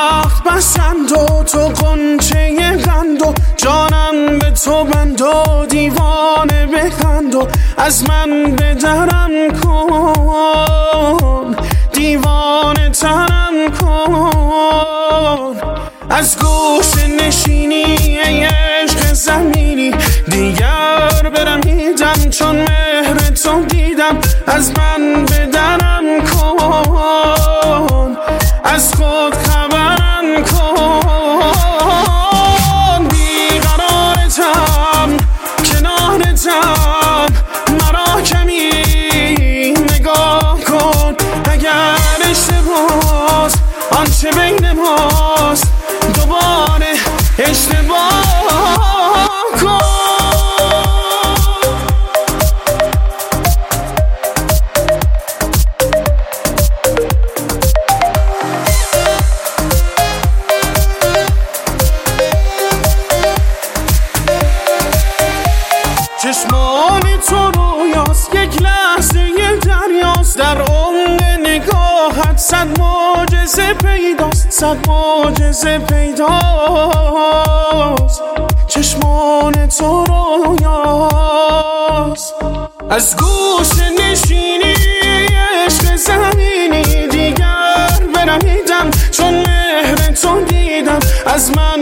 بخت بسند و تو غنچه قند و جانم به تو بند و دیوانه بخند و از من به درم کن دیوانه ترم کن از گوش نشینی عشق زمینی دیگر برمیدم چون مهر تو دیدم از من به درم کن از خود خبرم کن بیقرارتم کنارتم مرا کمی نگاه کن اگر اشتباهست آنچه بین ماست دوباره اشتباه کن چشمان تو رویاست یک لحظه دریاست در عمق نگاهت صد معجزه پیداست صد معجزه پیداست چشمان تو رویاست از گوش نشینی عشق زمینی دیگر برمیدم چون مهر تو دیدم از من